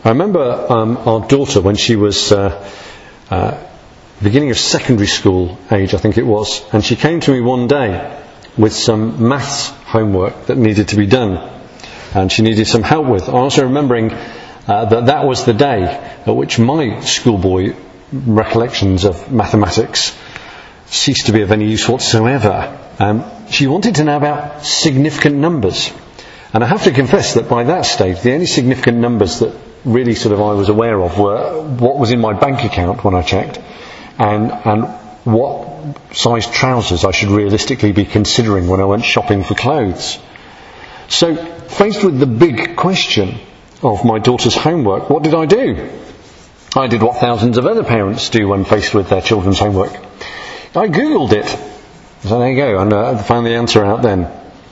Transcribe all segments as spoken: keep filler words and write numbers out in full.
I remember um, our daughter when she was uh, uh, beginning of secondary school age, I think it was, and she came to me one day with some maths homework that needed to be done, and she needed some help with. I'm also remembering uh, that that was the day at which my schoolboy recollections of mathematics ceased to be of any use whatsoever. Um, she wanted to know about significant numbers. And I have to confess that by that stage, the only significant numbers that really sort of I was aware of were what was in my bank account when I checked, and and what size trousers I should realistically be considering when I went shopping for clothes. So, faced with the big question of my daughter's homework, what did I do? I did what thousands of other parents do when faced with their children's homework. I googled it. So there you go, and I uh, found the answer out then.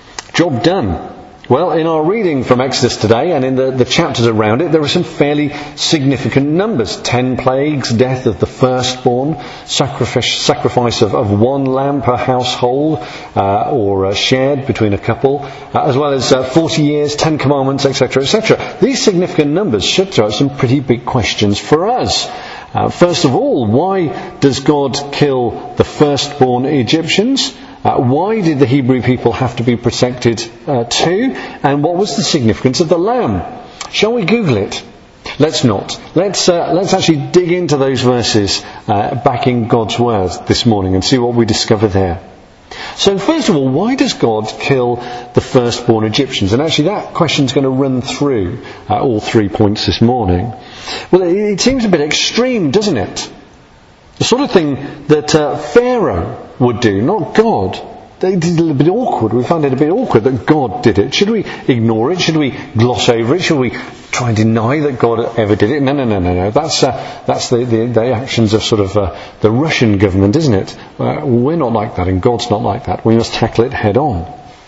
Job done. Well, in our reading from Exodus today, and in the, the chapters around it, there are some fairly significant numbers. Ten plagues, death of the firstborn, sacrifice, sacrifice of, of one lamb per household, uh, or uh, shared between a couple, uh, as well as uh, forty years, ten commandments, et cetera, et cetera. These significant numbers should throw out some pretty big questions for us. Uh, first of all, why does God kill the firstborn Egyptians? Uh, why did the Hebrew people have to be protected uh, too? And what was the significance of the lamb? Shall we Google it? Let's not. Let's uh, let's actually dig into those verses uh, back in God's Word this morning and see what we discover there. So first of all, why does God kill the firstborn Egyptians? And actually that question's going to run through uh, all three points this morning. Well, it, it seems a bit extreme, doesn't it? The sort of thing that uh, Pharaoh would do, not God. They did it a bit awkward. We found it a bit awkward that God did it. Should we ignore it? Should we gloss over it? Should we try and deny that God ever did it? No, no, no, no, no. That's uh, that's the, the, the actions of sort of uh, the Russian government, isn't it? Uh, we're not like that, and God's not like that. We must tackle it head on.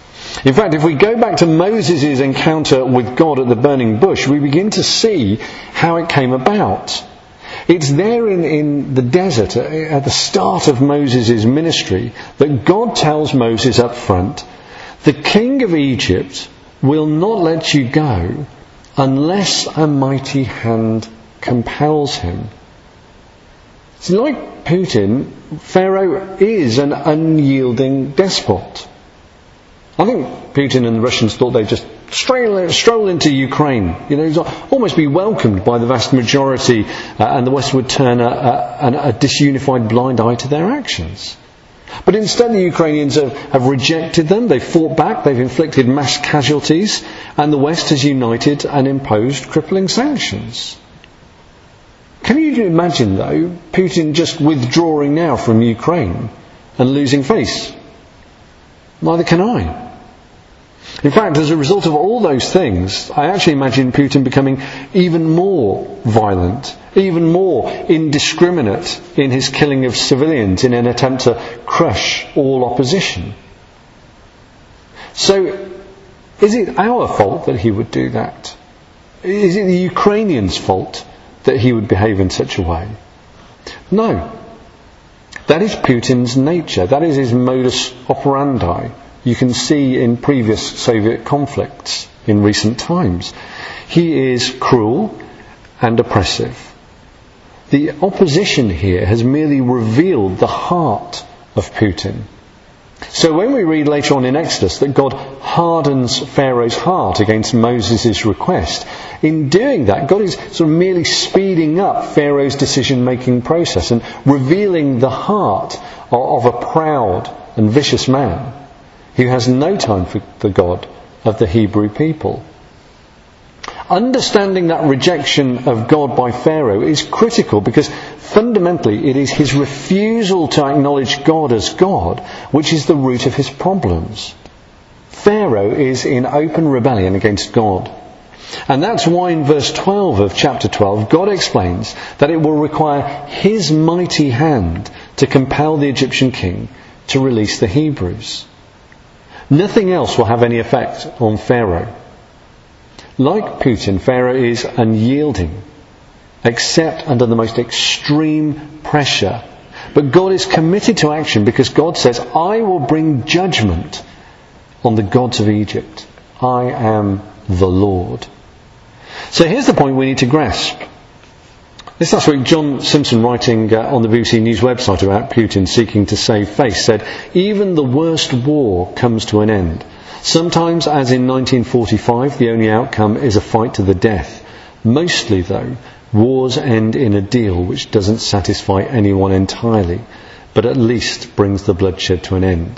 In fact, if we go back to Moses' encounter with God at the burning bush, we begin to see how it came about. It's there in, in the desert, at the start of Moses' ministry, that God tells Moses up front, the king of Egypt will not let you go unless a mighty hand compels him. It's like Putin, Pharaoh is an unyielding despot. I think Putin and the Russians thought they'd just stroll, stroll into Ukraine, you know, almost be welcomed by the vast majority, uh, and the West would turn a, a, a disunified blind eye to their actions. But instead the Ukrainians have, have rejected them, they've fought back, they've inflicted mass casualties, and the West has united and imposed crippling sanctions. Can you imagine, though, Putin just withdrawing now from Ukraine and losing face? Neither can I. In fact, as a result of all those things, I actually imagine Putin becoming even more violent, even more indiscriminate in his killing of civilians in an attempt to crush all opposition. So, is it our fault that he would do that? Is it the Ukrainians' fault that he would behave in such a way? No. That is Putin's nature. That is his modus operandi. You can see in previous Soviet conflicts in recent times. He is cruel and oppressive. The opposition here has merely revealed the heart of Putin. So when we read later on in Exodus that God hardens Pharaoh's heart against Moses' request, in doing that, God is sort of merely speeding up Pharaoh's decision-making process and revealing the heart of a proud and vicious man who has no time for the God of the Hebrew people. Understanding that rejection of God by Pharaoh is critical because fundamentally it is his refusal to acknowledge God as God which is the root of his problems. Pharaoh is in open rebellion against God. And that's why in verse twelve of chapter twelve, God explains that it will require his mighty hand to compel the Egyptian king to release the Hebrews. Nothing else will have any effect on Pharaoh. Like Putin, Pharaoh is unyielding, except under the most extreme pressure. But God is committed to action because God says, I will bring judgment on the gods of Egypt. I am the Lord. So here's the point we need to grasp. This last week, John Simpson, writing uh, on the B B C News website about Putin seeking to save face, said, "Even the worst war comes to an end. Sometimes, as in nineteen forty-five, the only outcome is a fight to the death. Mostly, though, wars end in a deal which doesn't satisfy anyone entirely, but at least brings the bloodshed to an end."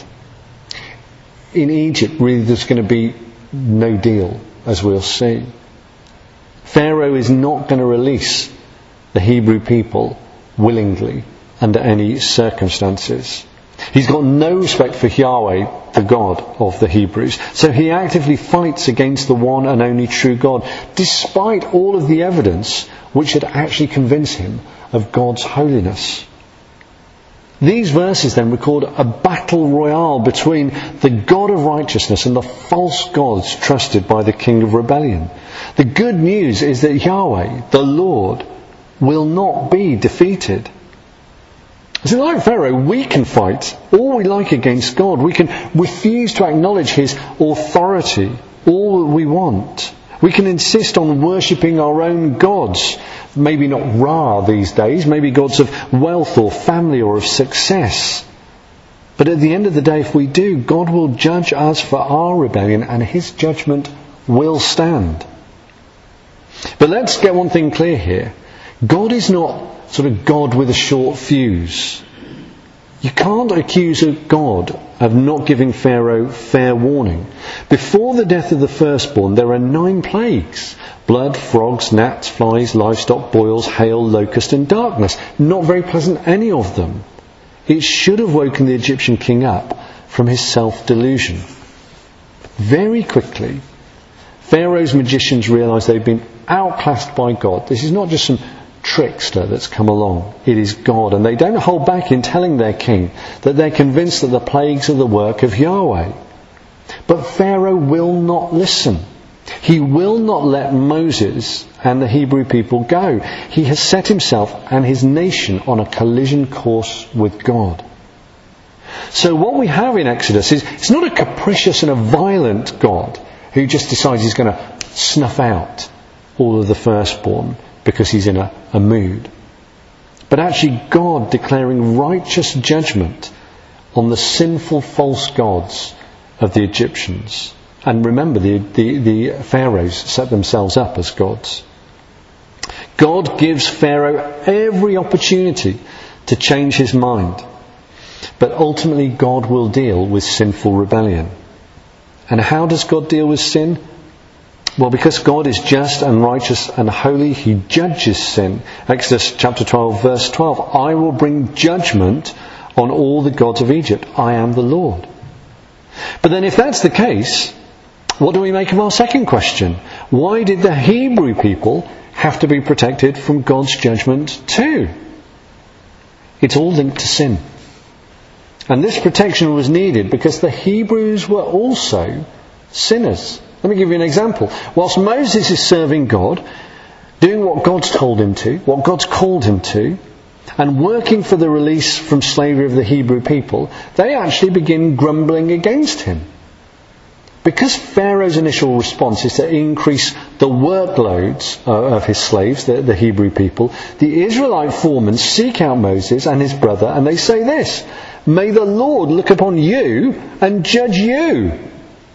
In Egypt, really, there's going to be no deal, as we'll see. Pharaoh is not going to release the Hebrew people willingly under any circumstances. He's got no respect for Yahweh, the God of the Hebrews. So he actively fights against the one and only true God, despite all of the evidence which should actually convince him of God's holiness. These verses then record a battle royale between the God of righteousness and the false gods trusted by the king of rebellion. The good news is that Yahweh, the Lord, will not be defeated. See, like Pharaoh, we can fight all we like against God. We can refuse to acknowledge his authority all that we want. We can insist on worshipping our own gods. Maybe not Ra these days, maybe gods of wealth or family or of success. But at the end of the day, if we do, God will judge us for our rebellion and his judgment will stand. But let's get one thing clear here. God is not sort of God with a short fuse. You can't accuse a God of not giving Pharaoh fair warning. Before the death of the firstborn, there are nine plagues. Blood, frogs, gnats, flies, livestock, boils, hail, locust and darkness. Not very pleasant, any of them. It should have woken the Egyptian king up from his self-delusion. Very quickly, Pharaoh's magicians realised they'd been outclassed by God. This is not just some trickster that's come along. It is God. And they don't hold back in telling their king that they're convinced that the plagues are the work of Yahweh. But Pharaoh will not listen. He will not let Moses and the Hebrew people go. He has set himself and his nation on a collision course with God. So what we have in Exodus is, it's not a capricious and a violent God who just decides he's going to snuff out all of the firstborn because he's in a, a mood. But actually God declaring righteous judgment on the sinful false gods of the Egyptians. And remember, the, the, the pharaohs set themselves up as gods. God gives Pharaoh every opportunity to change his mind. But ultimately God will deal with sinful rebellion. And how does God deal with sin? Well, because God is just and righteous and holy, he judges sin. Exodus chapter twelve, verse twelve. I will bring judgment on all the gods of Egypt. I am the Lord. But then if that's the case, what do we make of our second question? Why did the Hebrew people have to be protected from God's judgment too? It's all linked to sin. And this protection was needed because the Hebrews were also sinners. Let me give you an example. Whilst Moses is serving God, doing what God's told him to, what God's called him to, and working for the release from slavery of the Hebrew people, they actually begin grumbling against him. Because Pharaoh's initial response is to increase the workloads uh, of his slaves, the, the Hebrew people, the Israelite foremen seek out Moses and his brother and they say this, "May the Lord look upon you and judge you."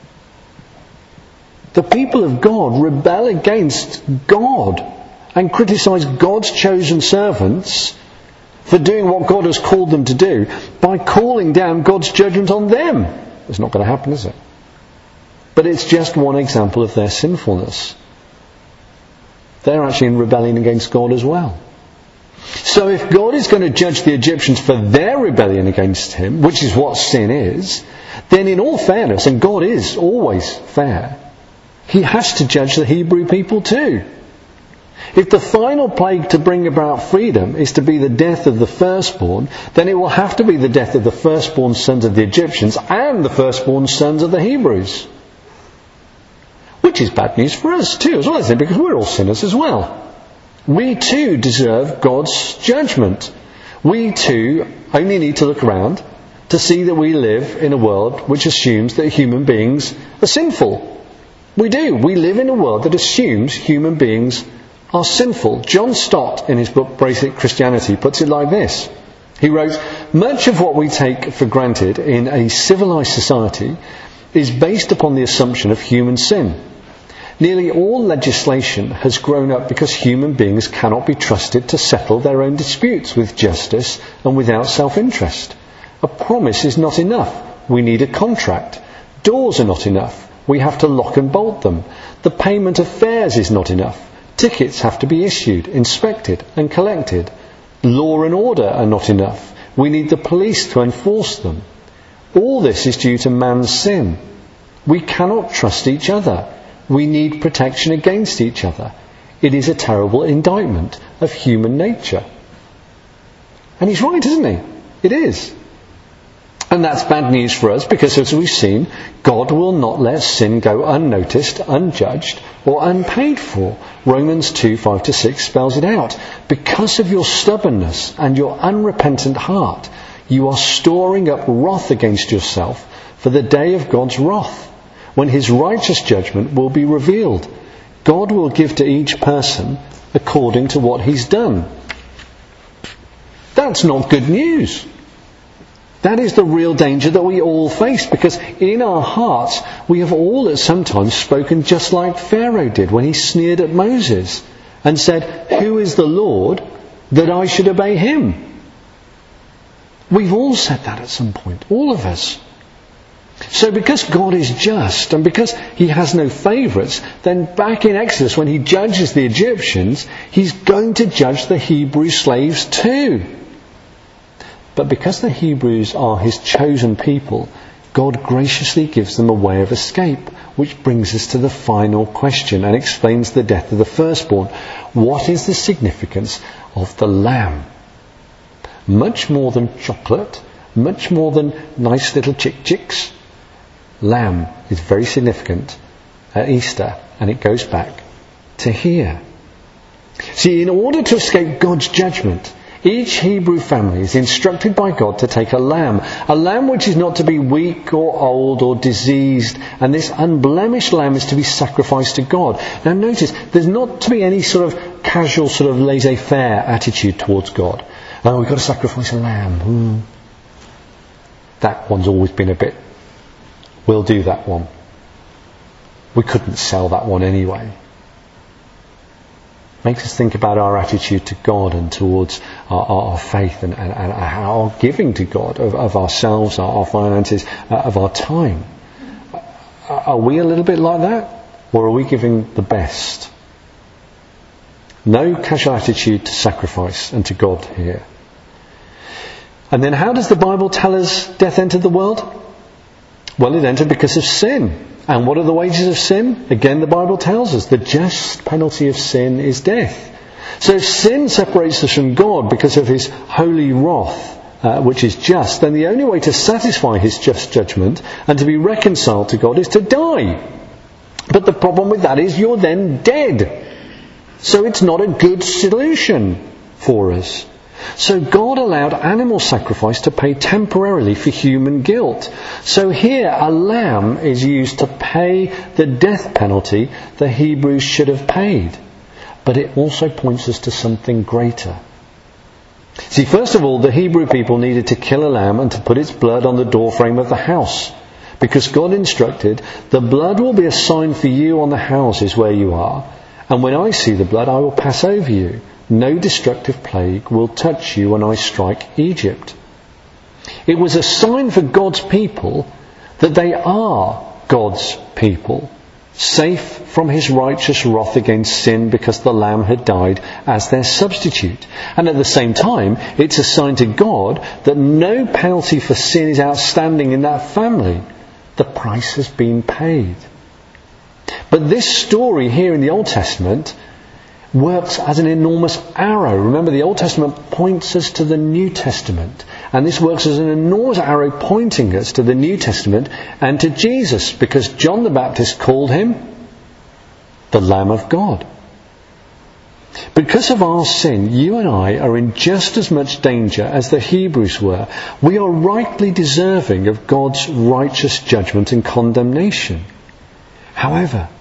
The people of God rebel against God and criticise God's chosen servants for doing what God has called them to do by calling down God's judgment on them. It's not going to happen, is it? But it's just one example of their sinfulness. They're actually in rebellion against God as well. So if God is going to judge the Egyptians for their rebellion against him, which is what sin is, then in all fairness, and God is always fair, he has to judge the Hebrew people too. If the final plague to bring about freedom is to be the death of the firstborn, then it will have to be the death of the firstborn sons of the Egyptians and the firstborn sons of the Hebrews. Which is bad news for us too, as well, isn't it? Because we're all sinners as well. We too deserve God's judgment. We too only need to look around to see that we live in a world which assumes that human beings are sinful. We do. We live in a world that assumes human beings are sinful. John Stott, in his book Basic Christianity, puts it like this. He wrote, "Much of what we take for granted in a civilized society is based upon the assumption of human sin. Nearly all legislation has grown up because human beings cannot be trusted to settle their own disputes with justice and without self-interest. A promise is not enough. We need a contract. Doors are not enough. We have to lock and bolt them. The payment of fares is not enough. Tickets have to be issued, inspected and collected. Law and order are not enough. We need the police to enforce them. All this is due to man's sin. We cannot trust each other. We need protection against each other. It is a terrible indictment of human nature." And he's right, isn't he? It is. And that's bad news for us because, as we've seen, God will not let sin go unnoticed, unjudged or unpaid for. Romans two, five to six spells it out. Because of your stubbornness and your unrepentant heart, you are storing up wrath against yourself for the day of God's wrath, when his righteous judgment will be revealed. God will give to each person according to what he's done. That's not good news. That is the real danger that we all face, because in our hearts we have all at some time spoken just like Pharaoh did when he sneered at Moses and said, "Who is the Lord that I should obey him?" We've all said that at some point, all of us. So because God is just and because he has no favourites, then back in Exodus when he judges the Egyptians, he's going to judge the Hebrew slaves too. But because the Hebrews are his chosen people, God graciously gives them a way of escape, which brings us to the final question and explains the death of the firstborn. What is the significance of the lamb? Much more than chocolate, much more than nice little chick chicks, lamb is very significant at Easter, and it goes back to here. See, in order to escape God's judgment, each Hebrew family is instructed by God to take a lamb, a lamb which is not to be weak or old or diseased, and this unblemished lamb is to be sacrificed to God. Now notice, there's not to be any sort of casual, sort of laissez-faire attitude towards God. Oh, we've got to sacrifice a lamb. Hmm. That one's always been a bit, we'll do that one. We couldn't sell that one anyway. Makes us think about our attitude to God and towards our, our faith and, and, and our giving to God of, of ourselves, our, our finances, uh, of our time. Are we a little bit like that? Or are we giving the best? No casual attitude to sacrifice and to God here. And then how does the Bible tell us death entered the world? Well, it entered because of sin. And what are the wages of sin? Again, the Bible tells us the just penalty of sin is death. So if sin separates us from God because of his holy wrath, uh, which is just, then the only way to satisfy his just judgment and to be reconciled to God is to die. But the problem with that is you're then dead. So it's not a good solution for us. So God allowed animal sacrifice to pay temporarily for human guilt. So here a lamb is used to pay the death penalty the Hebrews should have paid. But it also points us to something greater. See, first of all, the Hebrew people needed to kill a lamb and to put its blood on the doorframe of the house. Because God instructed, the blood will be a sign for you on the houses where you are. And when I see the blood, I will pass over you. No destructive plague will touch you when I strike Egypt. It was a sign for God's people that they are God's people, safe from his righteous wrath against sin because the lamb had died as their substitute. And at the same time, it's a sign to God that no penalty for sin is outstanding in that family. The price has been paid. But this story here in the Old Testament works as an enormous arrow. Remember, the Old Testament points us to the New Testament. And this works as an enormous arrow pointing us to the New Testament and to Jesus, because John the Baptist called him the Lamb of God. Because of our sin, you and I are in just as much danger as the Hebrews were. We are rightly deserving of God's righteous judgment and condemnation. However,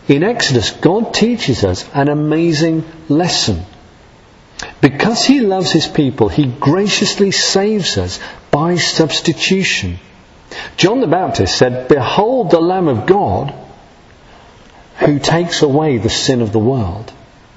In Exodus, God teaches us an amazing lesson. Because he loves his people, he graciously saves us by substitution. John the Baptist said, "Behold the Lamb of God who takes away the sin of the world."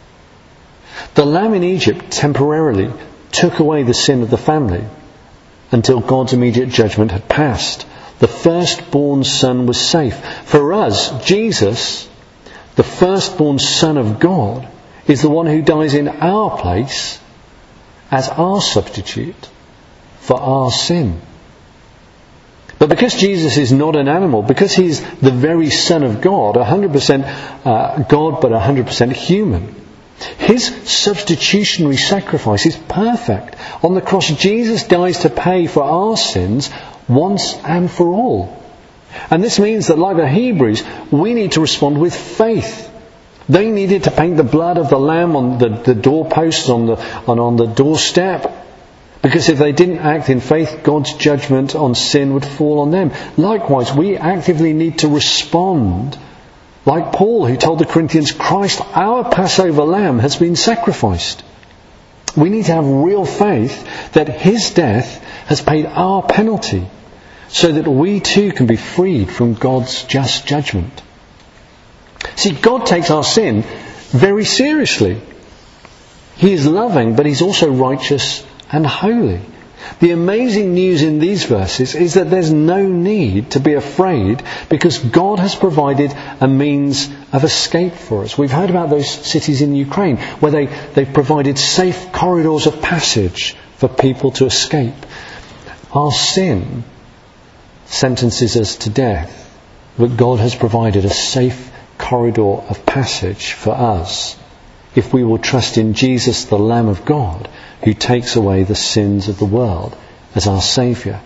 The lamb in Egypt temporarily took away the sin of the family until God's immediate judgment had passed. The firstborn son was safe. For us, Jesus, the firstborn Son of God, is the one who dies in our place as our substitute for our sin. But because Jesus is not an animal, because he's the very Son of God, one hundred percent uh, God but one hundred percent human, his substitutionary sacrifice is perfect. On the cross, Jesus dies to pay for our sins once and for all. And this means that, like the Hebrews, we need to respond with faith. They needed to paint the blood of the lamb on the, the doorposts on the, and on the doorstep. Because if they didn't act in faith, God's judgment on sin would fall on them. Likewise, we actively need to respond like Paul, who told the Corinthians, "Christ, our Passover lamb, has been sacrificed." We need to have real faith that his death has paid our penalty, so that we too can be freed from God's just judgment. See, God takes our sin very seriously. He is loving, but he's also righteous and holy. The amazing news in these verses is that there's no need to be afraid, because God has provided a means of escape for us. We've heard about those cities in Ukraine where they, they've provided safe corridors of passage for people to escape. Our sin sentences us to death, but God has provided a safe corridor of passage for us if we will trust in Jesus, the Lamb of God, who takes away the sins of the world, as our Saviour.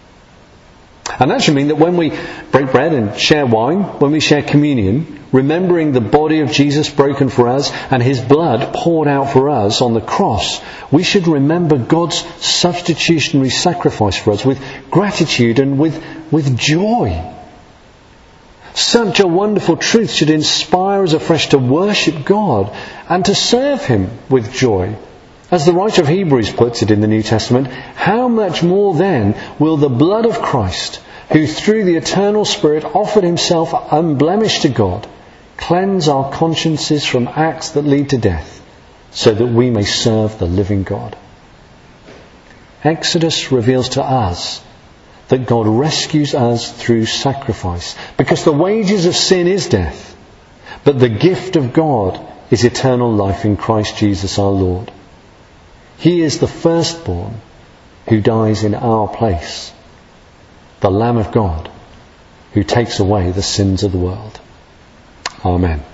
And that should mean that when we break bread and share wine, when we share communion, remembering the body of Jesus broken for us and his blood poured out for us on the cross, we should remember God's substitutionary sacrifice for us with gratitude and with, with joy. Such a wonderful truth should inspire us afresh to worship God and to serve him with joy. As the writer of Hebrews puts it in the New Testament, how much more then will the blood of Christ, who through the eternal Spirit offered himself unblemished to God, cleanse our consciences from acts that lead to death, so that we may serve the living God. Exodus reveals to us that God rescues us through sacrifice, because the wages of sin is death, but the gift of God is eternal life in Christ Jesus our Lord. He is the firstborn who dies in our place, the Lamb of God who takes away the sins of the world. Amen.